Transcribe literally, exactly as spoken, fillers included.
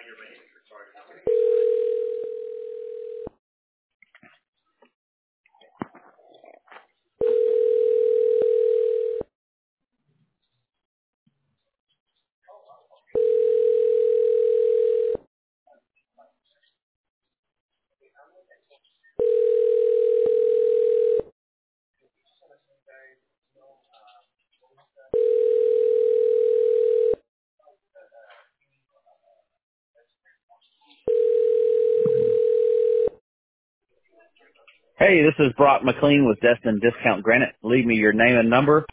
Hey, this is Brock McLean with Destin Discount Granite. Leave me your name and number,